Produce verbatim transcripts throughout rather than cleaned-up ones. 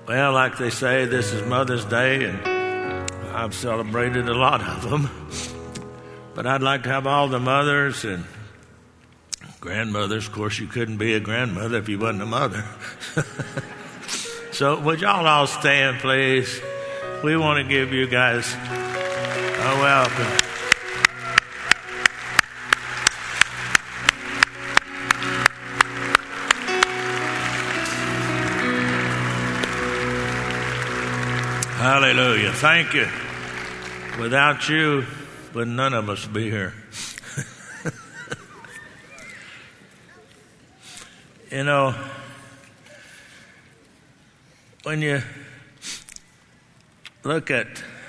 Well, like they say, this is Mother's Day, and I've celebrated a lot of them. But I'd like to have all the mothers and grandmothers. Of course, you couldn't be a grandmother if you wasn't a mother. So would y'all all stand, please? We want to give you guys a welcome. Hallelujah. Thank you. Without you, would none of us be here. You know, when you look at,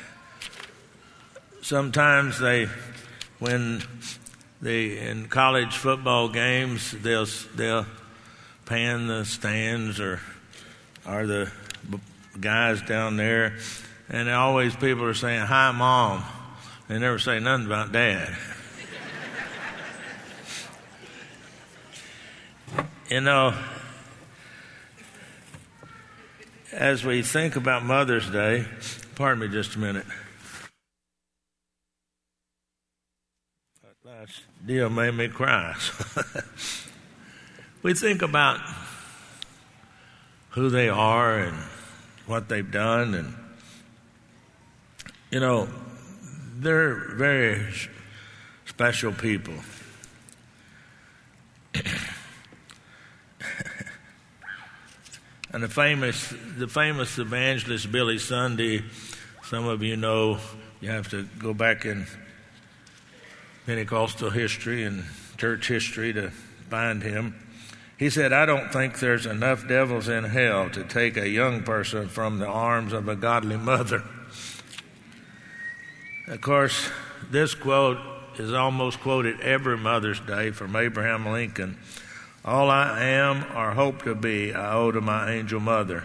sometimes they, when they, in college football games, they'll, they'll pan the stands or, or the guys down there, and always people are saying, "Hi, Mom." They never say nothing about Dad. You know, as we think about Mother's Day, pardon me just a minute. That last deal made me cry. We think about who they are and what they've done, and you know, they're very special people. And the famous, the famous evangelist Billy Sunday, some of you know, you have to go back in Pentecostal history and church history to find him. He said, "I don't think there's enough devils in hell to take a young person from the arms of a godly mother." Of course, this quote is almost quoted every Mother's Day from Abraham Lincoln. "All I am or hope to be, I owe to my angel mother."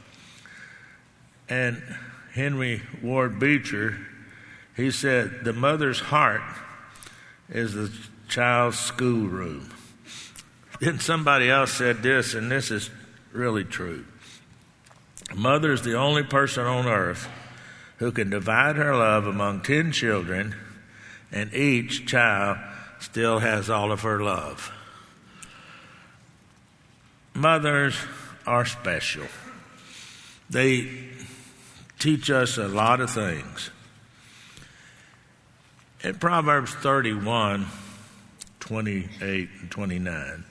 And Henry Ward Beecher, he said, "The mother's heart is the child's schoolroom." Then somebody else said this, and this is really true. "A mother is the only person on earth who can divide her love among ten children, and each child still has all of her love." Mothers are special. They teach us a lot of things. In Proverbs thirty-one, twenty-eight and twenty-nine,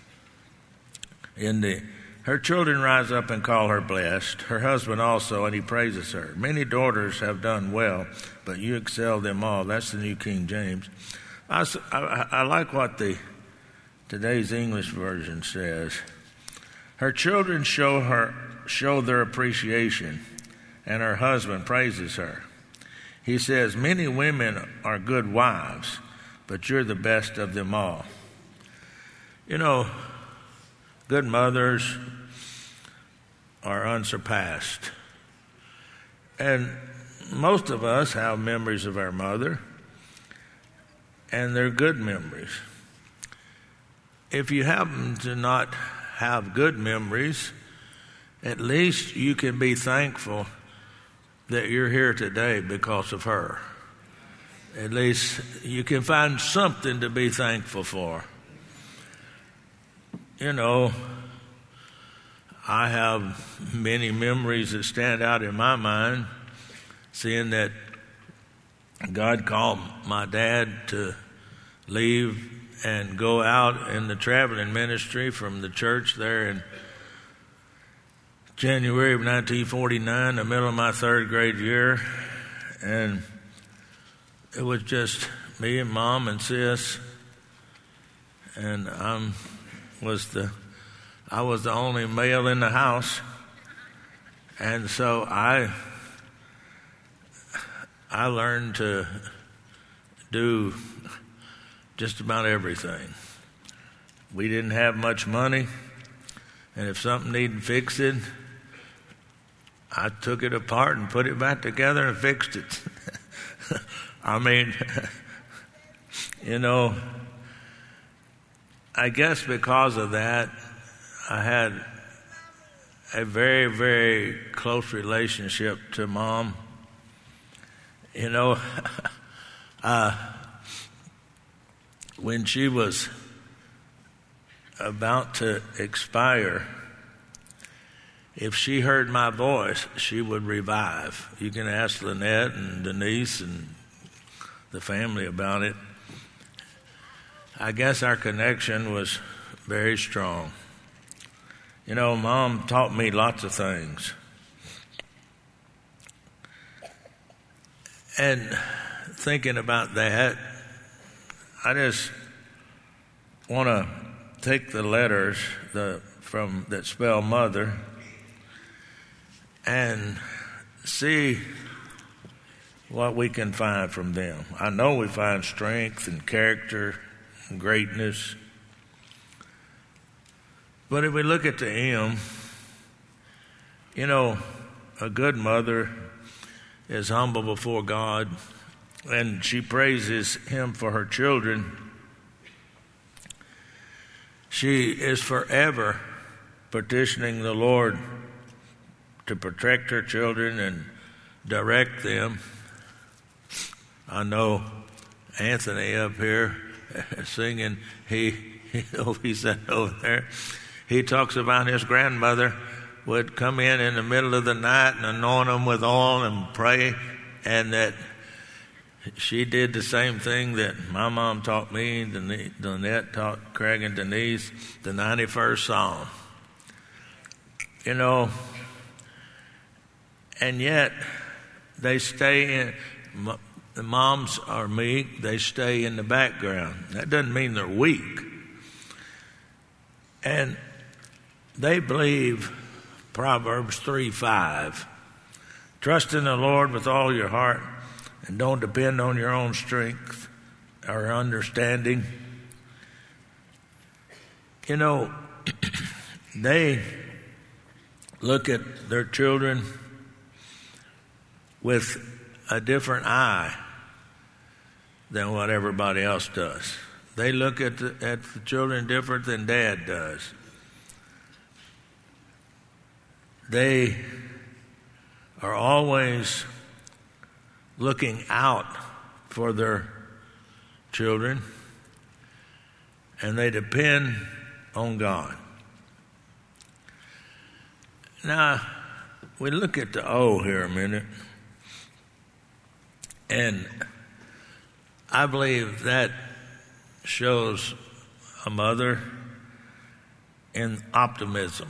in the her children rise up and call her blessed, her husband also, and he praises her. Many daughters have done well, but you excel them all. That's the New King James. I, I, I like what the today's English version says. Her children show her show their appreciation, and her husband praises her. He says, "Many women are good wives, but you're the best of them all." You know, good mothers are unsurpassed. And most of us have memories of our mother, and they're good memories. If you happen to not have good memories, at least you can be thankful that you're here today because of her. At least you can find something to be thankful for. You know, I have many memories that stand out in my mind, seeing that God called my dad to leave and go out in the traveling ministry from the church there in January of nineteen forty-nine, the middle of my third grade year. And it was just me and Mom and Sis, and I was the I was the only male in the house, and so I I learned to do just about everything. We didn't have much money, and if something needed fixing, I took it apart and put it back together and fixed it. I mean, you know, I guess because of that, I had a very, very close relationship to Mom. You know, uh, when she was about to expire, if she heard my voice, she would revive. You can ask Lynette and Denise and the family about it. I guess our connection was very strong. You know, Mom taught me lots of things. And thinking about that, I just want to take the letters the, from that spell mother and see what we can find from them. I know we find strength and character and greatness. But if we look at the M, you know, a good mother is humble before God, and she praises Him for her children. She is forever petitioning the Lord to protect her children and direct them. I know Anthony up here singing, he, he said over there, he talks about his grandmother would come in in the middle of the night and anoint them with oil and pray, and that she did the same thing that my mom taught me, Lynette taught Craig and Denise, the ninety-first Psalm. You know, and yet they stay in, the moms are meek, they stay in the background. That doesn't mean they're weak. And they believe Proverbs three five. Trust in the Lord with all your heart and don't depend on your own strength or understanding. You know, they look at their children with a different eye than what everybody else does. They look at the, at the children different than Dad does. They are always looking out for their children, and they depend on God. Now, we look at the O here a minute, and I believe that shows a mother in optimism.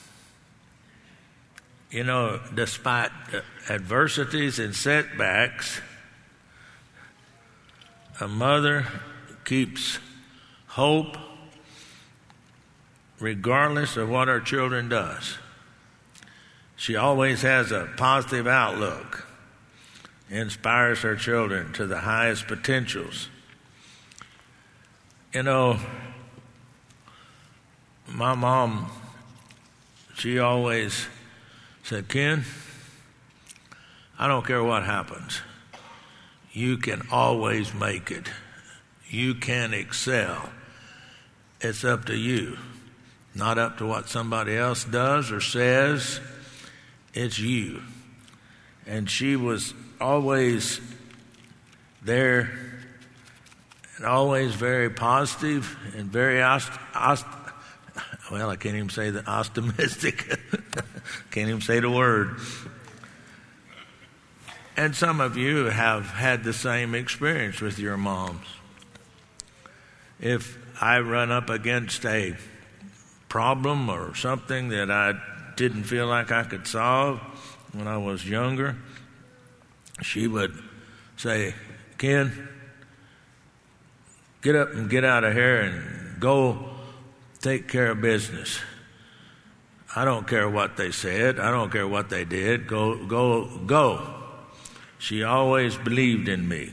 You know, despite adversities and setbacks, a mother keeps hope regardless of what her children does. She always has a positive outlook, inspires her children to the highest potentials. You know, my mom, she always said, Ken, I don't care what happens. You can always make it. You can excel. It's up to you. Not up to what somebody else does or says. It's you. And she was always there and always very positive and very ost- ost- well, I can't even say the optimistic. Can't even say the word. And some of you have had the same experience with your moms. If I run up against a problem or something that I didn't feel like I could solve when I was younger, she would say, Ken, get up and get out of here and go take care of business. I don't care what they said. I don't care what they did. Go, go, go. She always believed in me.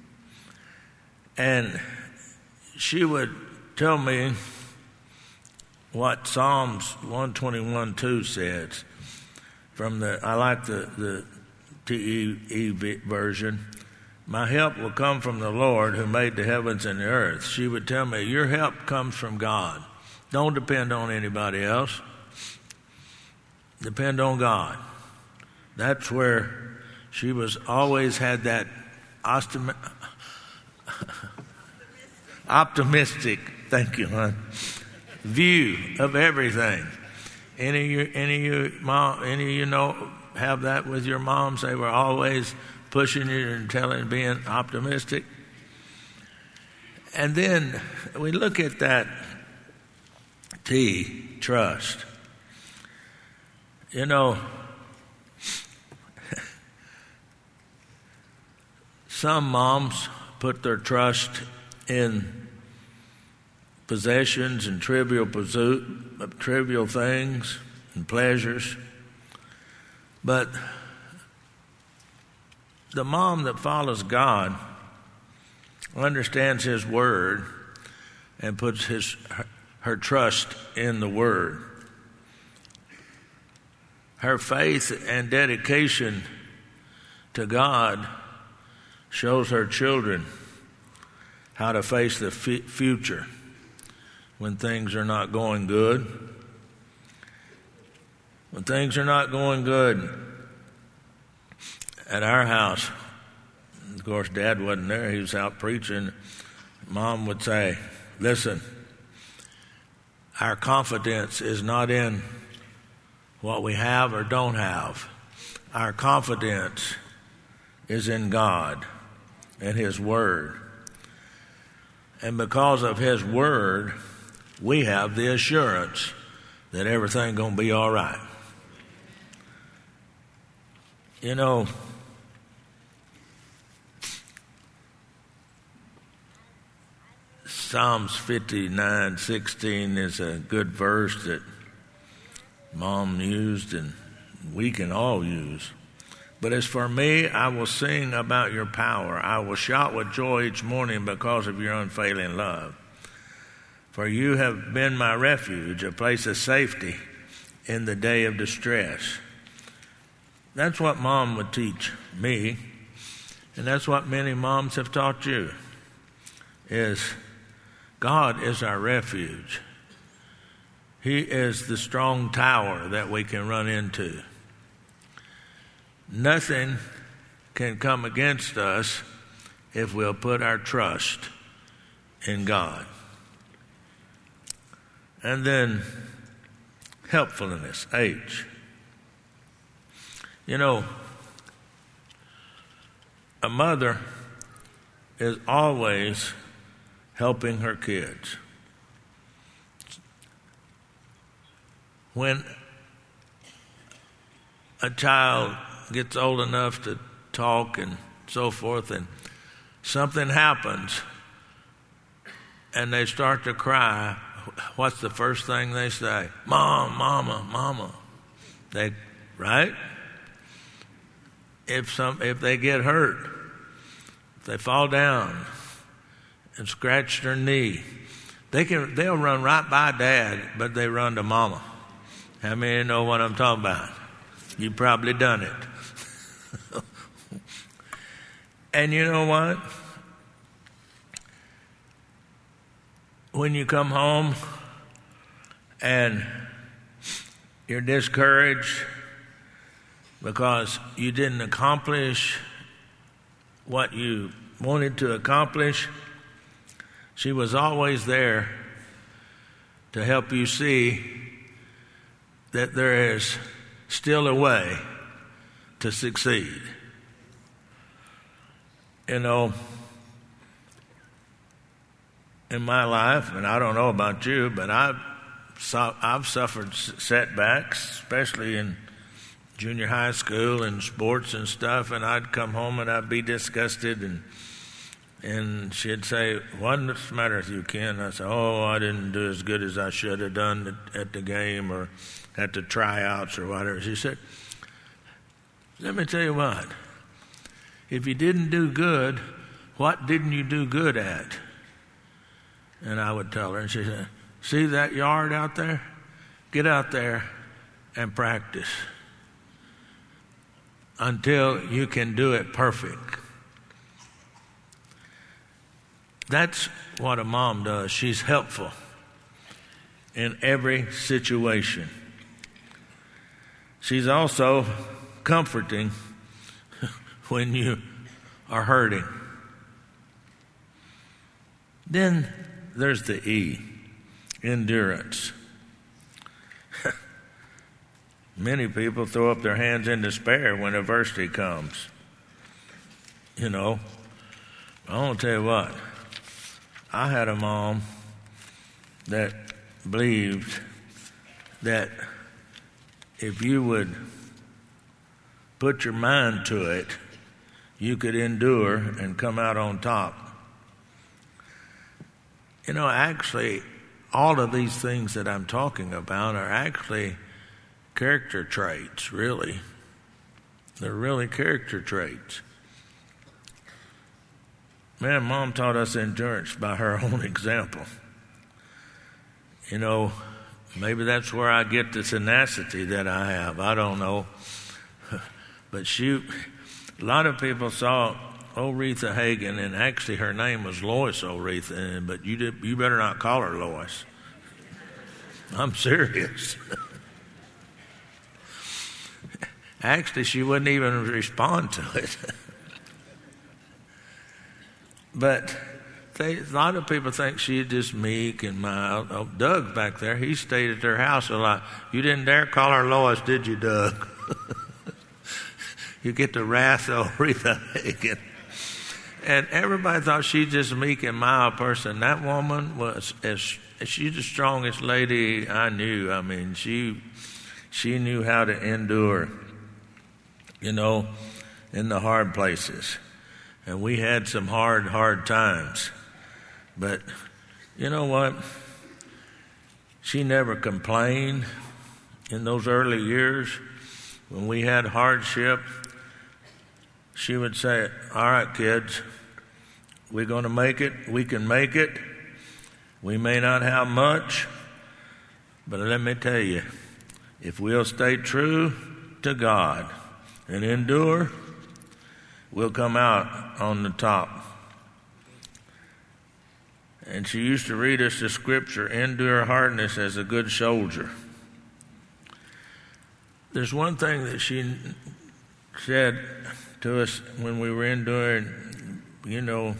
And she would tell me what Psalms one twenty-one two says. From the, I like the, the T E E version. My help will come from the Lord who made the heavens and the earth. She would tell me, your help comes from God. Don't depend on anybody else. depend on God. That's where she was always had that optimi- optimistic, thank you, hon, view of everything. Any of you, any of you, mom, any of you know have that with your moms? They were always pushing you and telling, being optimistic. And then we look at that T, trust. You know, some moms put their trust in possessions and trivial pursuit, trivial things and pleasures. But the mom that follows God understands His Word and puts his her, her trust in the Word. Her faith and dedication to God shows her children how to face the f- future when things are not going good. When things are not going good at our house, of course, Dad wasn't there. He was out preaching. Mom would say, listen, our confidence is not in what we have or don't have. Our confidence is in God and His Word. And because of His Word, we have the assurance that everything's going to be all right. You know, Psalms fifty-nine sixteen is a good verse that Mom used and we can all use. But as for me, I will sing about your power. I will shout with joy each morning because of your unfailing love. For you have been my refuge, a place of safety in the day of distress. That's what Mom would teach me, and that's what many moms have taught you, is God is our refuge. He is the strong tower that we can run into. Nothing can come against us if we'll put our trust in God. And then helpfulness, H. You know, a mother is always helping her kids. When a child gets old enough to talk and so forth, and something happens and they start to cry, what's the first thing they say? Mom, mama, mama. They, right? If some, if they get hurt, if they fall down and scratch their knee, they can, they'll run right by Dad, but they run to Mama. How many know what I'm talking about? You've probably done it. And you know what? When you come home and you're discouraged because you didn't accomplish what you wanted to accomplish, she was always there to help you see that there is still a way to succeed. You know, in my life, and I don't know about you, but I've, I've suffered setbacks, especially in junior high school and sports and stuff, and I'd come home and I'd be disgusted, and and she'd say, what's the matter with you, Ken? I said, oh, I didn't do as good as I should have done at, at the game or at the tryouts or whatever. She said, let me tell you what, if you didn't do good, what didn't you do good at? And I would tell her, and she said, see that yard out there? Get out there and practice until you can do it perfect. That's what a mom does. She's helpful in every situation. She's also comforting when you are hurting. Then there's the E, endurance. Many people throw up their hands in despair when adversity comes. You know, I want to tell you what, I had a mom that believed that if you would put your mind to it, you could endure and come out on top. You know, actually, all of these things that I'm talking about are actually character traits, really. They're really character traits. Man, Mom taught us endurance by her own example. You know, maybe that's where I get the tenacity that I have. I don't know. But she, a lot of people saw Oretha Hagen, and actually her name was Lois Oretha, but you did, you better not call her Lois. I'm serious. Actually, she wouldn't even respond to it. But they, a lot of people think she's just meek and mild. Oh, Doug back there, he stayed at their house a lot. You didn't dare call her Lois, did you, Doug? You get the wrath of Oretha Hagen. And everybody thought she's just a meek and mild person. That woman was, as she's the strongest lady I knew. I mean, she she knew how to endure, you know, in the hard places. And we had some hard, hard times. But you know what? She never complained in those early years. When we had hardship, she would say, all right, kids, we're going to make it. We can make it. We may not have much, but let me tell you, if we'll stay true to God and endure, we'll come out on the top. And she used to read us the scripture, endure hardness as a good soldier. There's one thing that she said to us when we were enduring, you know,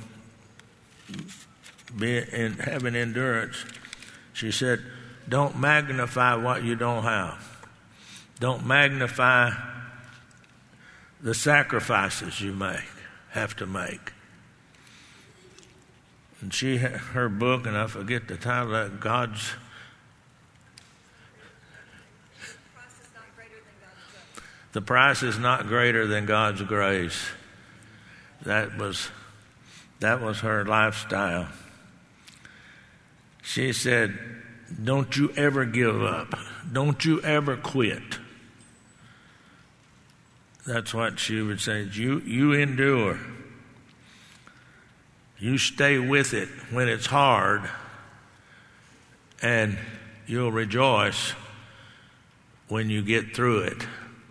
being and having endurance. She said, don't magnify what you don't have. Don't magnify the sacrifices you make, have to make. And she had her book, and I forget the title, that God's The price is not greater than God's grace. That was that was her lifestyle. She said, don't you ever give up. Don't you ever quit. That's what she would say. You, you endure. You stay with it when it's hard, and you'll rejoice when you get through it.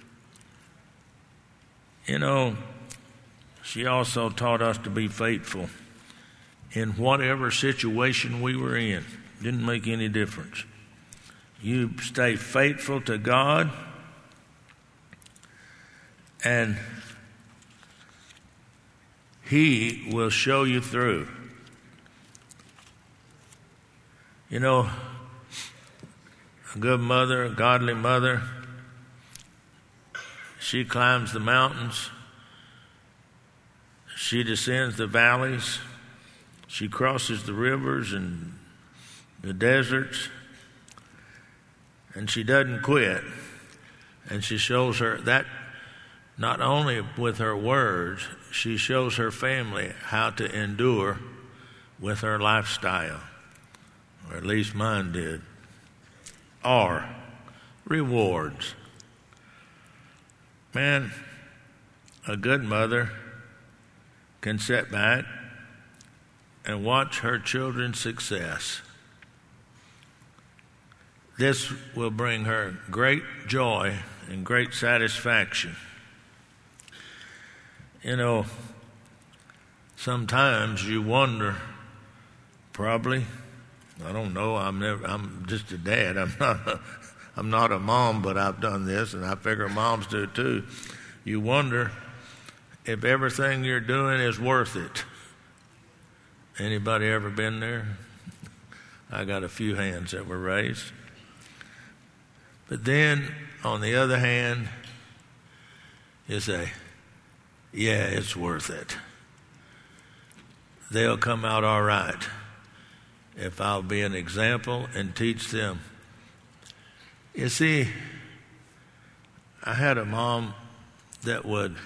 You know, she also taught us to be faithful in whatever situation we were in. Didn't make any difference. You stay faithful to God, and He will show you through. You know, a good mother, a godly mother, she climbs the mountains. She descends the valleys. She crosses the rivers and the deserts. And she doesn't quit. And she shows her that not only with her words, she shows her family how to endure with her lifestyle. Or at least mine did. Or rewards. Man, a good mother can sit back and watch her children's success. This will bring her great joy and great satisfaction. You know, sometimes you wonder, probably, I don't know, I'm never, I'm just a dad, I'm not a, I'm not a mom, but I've done this, and I figure moms do too. You wonder if everything you're doing is worth it. Anybody ever been there? I got a few hands that were raised. But then, on the other hand, you say, yeah, it's worth it. They'll come out all right if I'll be an example and teach them. You see, I had a mom that would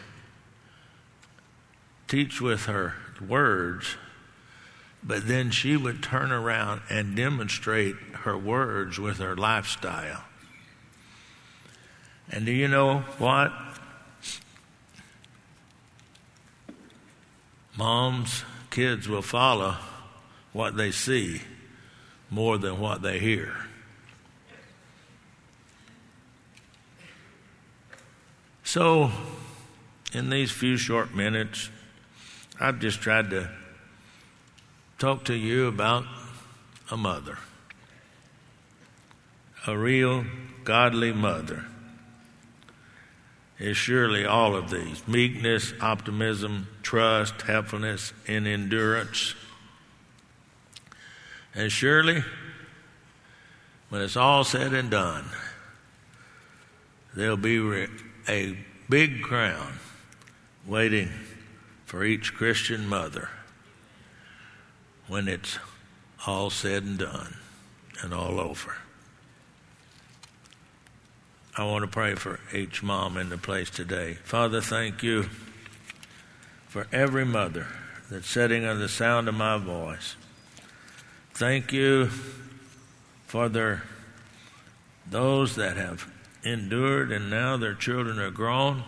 teach with her words, but then she would turn around and demonstrate her words with her lifestyle. And do you know what? Moms, kids will follow what they see more than what they hear. So, in these few short minutes, I've just tried to talk to you about a mother, a real godly mother. Is surely all of these: meekness, optimism, trust, helpfulness, and endurance. And surely, when it's all said and done, there'll be re- a big crown waiting for each Christian mother when it's all said and done and all over. I want to pray for each mom in the place today. Father, thank you for every mother that's sitting under the sound of my voice. Thank you for their, those that have endured and now their children are grown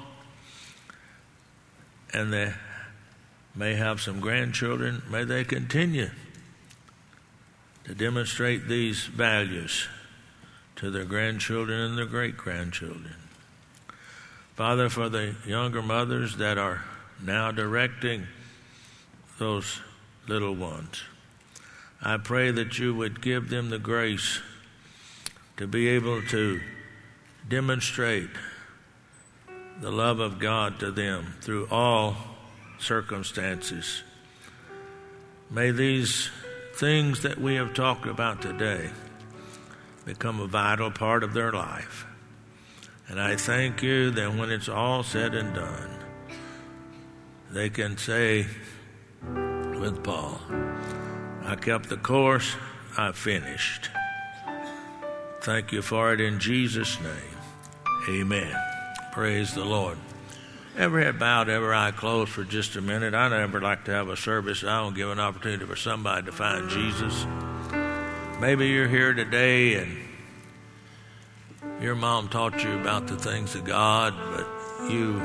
and they may have some grandchildren. May they continue to demonstrate these values to their grandchildren and their great-grandchildren. Father, for the younger mothers that are now directing those little ones, I pray that you would give them the grace to be able to demonstrate the love of God to them through all circumstances. May these things that we have talked about today become a vital part of their life. And I thank you that when it's all said and done, they can say with Paul, I kept the course, I finished. Thank you for it in Jesus' name. Amen. Praise the Lord. Every head bowed, every eye closed for just a minute. I never like to have a service. I don't give an opportunity for somebody to find Jesus. Maybe you're here today and your mom taught you about the things of God, but you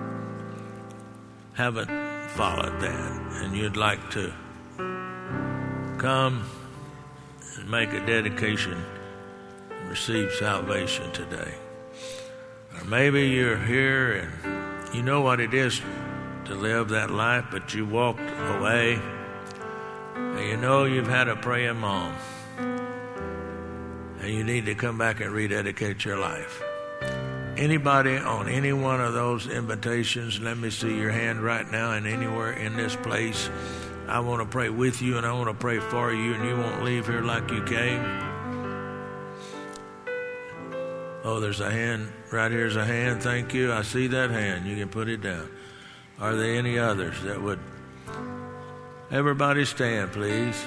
haven't followed that, and you'd like to come and make a dedication and receive salvation today. Or maybe you're here and you know what it is to live that life, but you walked away, and you know you've had a praying mom, and you need to come back and rededicate your life. Anybody on any one of those invitations, let me see your hand right now, and anywhere in this place, I want to pray with you and I want to pray for you, and you won't leave here like you came. Oh, there's a hand. Right here's a hand. Thank you. I see that hand. You can put it down. Are there any others that would? Everybody stand, please.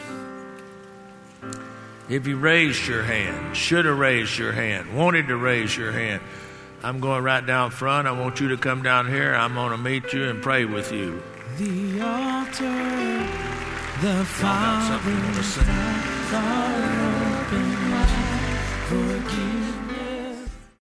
If you raised your hand, should have raised your hand, wanted to raise your hand, I'm going right down front. I want you to come down here. I'm going to meet you and pray with you. The altar, the Father's arms are open wide. Forgive.